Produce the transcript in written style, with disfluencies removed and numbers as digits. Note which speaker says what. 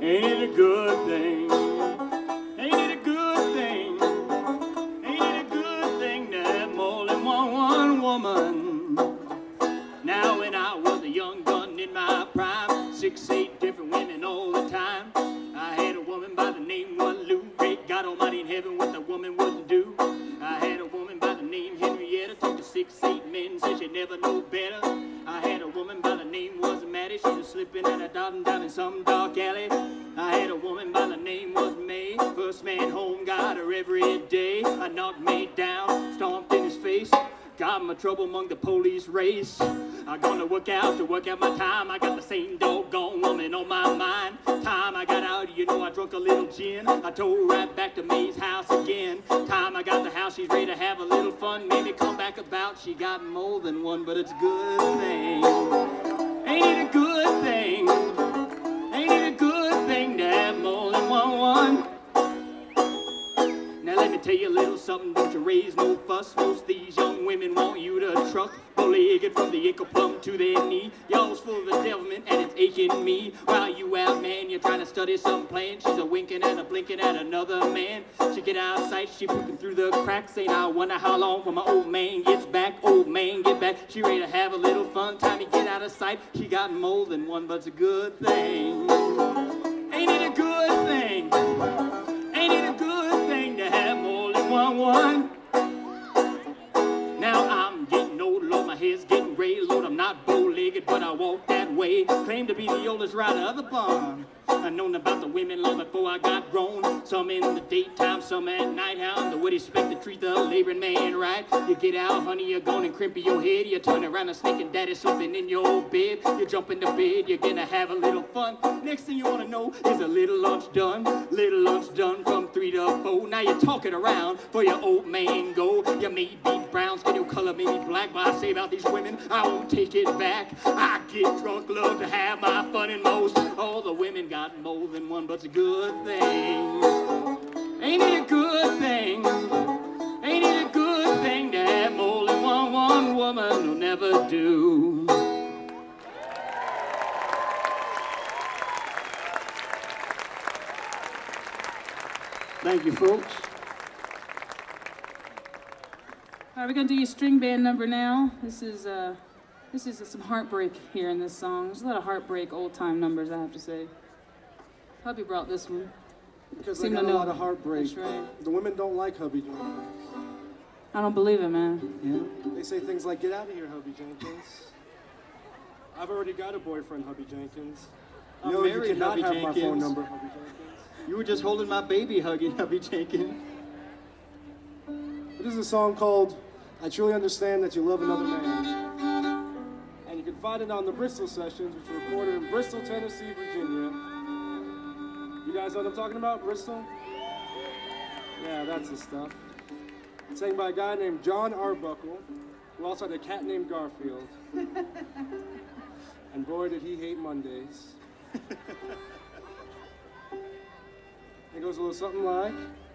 Speaker 1: Ain't it a good thing? Ain't it a good thing? Ain't it a good thing to have more than one woman? Now when I was a young gun in my prime, 6, 8 different women all the time. I had a woman by the name of Lou. Great God Almighty in heaven, what the woman wouldn't do. I had a woman by the name Henrietta, took to 6, 8 men, said she'd never know better. I had a woman by the name was Maddie, she was slipping and a dotting down in some dark alley. I had a woman by the name was May, first man home, got her every day. I knocked May down, stomped in his face, got my trouble among the police race. I'm gonna work out my time. I got the same doggone woman on my mind. Time I got out, you know I drunk a little gin. I towed right back to May's house again. Time I got the house, she's ready to have a little fun. Maybe come back about, she got more than one, but it's a good thing. Ain't it a good thing? Ain't it a good thing to have more than one? Now let me tell you a little something, don't you raise no fuss. Most of these young women want you to truck, bow-legged from the ankle plumb to their knee. Y'all's full of the devilment and it's aching me. While you out, man, you're trying to study some plan. She's a winking and a blinking at another man. She get out of sight, she peeking through the cracks. Saying, I wonder how long before my old man gets back. Old man, get back. She ready to have a little fun. Time to get out of sight. She got more than one, but it's a good thing. Ain't it a good thing? Ain't it a good thing to have more than one? Now I'm getting old, Lord, my hair's getting gray. Lord, I'm not bow-legged, but I walk that way. Claim to be the oldest rider of the barn. I known about the women long before I got grown. Some in the daytime, some at night. How in the would expect to treat the laboring man right? You get out, honey, you're gonna crimpy your head. You turn around and snake and daddy sleeping in your bed. You jump into bed, you're gonna have a little fun. Next thing you wanna know is a little lunch done. Little lunch done from 3 to 4. Now you're talking around for your old man go. You may be brown, skin your color may be black, but I say about these women, I won't take it back. I get drunk, love to have my fun, and most all the women got more than one, but it's a good thing. Ain't it a good thing? Ain't it a good thing to have more than one woman who'll never do? Thank you, folks.
Speaker 2: All right, we're gonna do your string band number now. This is some heartbreak here in this song. There's a lot of heartbreak, old time numbers, I have to say. Hubby brought this one.
Speaker 3: Because I got a lot of heartbreak.
Speaker 2: That's right.
Speaker 3: The women don't like Hubby Jenkins.
Speaker 2: I don't believe it, man.
Speaker 3: Yeah. They say things like, get out of here, Hubby Jenkins. I've already got a boyfriend, Hubby Jenkins.
Speaker 1: I'm
Speaker 3: No, you
Speaker 1: married,
Speaker 3: cannot
Speaker 1: Hubby
Speaker 3: have
Speaker 1: Jenkins.
Speaker 3: my phone number, Hubby Jenkins.
Speaker 1: You were just holding my baby, hugging Hubby Jenkins.
Speaker 3: This is a song called I Truly Understand That You Love Another Man. And you can find it on the Bristol Sessions, which were recorded in Bristol, Tennessee, Virginia. You guys know what I'm talking about, Bristol? Yeah, that's the stuff. It's sang by a guy named John Arbuckle, who also had a cat named Garfield. And boy, did he hate Mondays. It goes a little something like...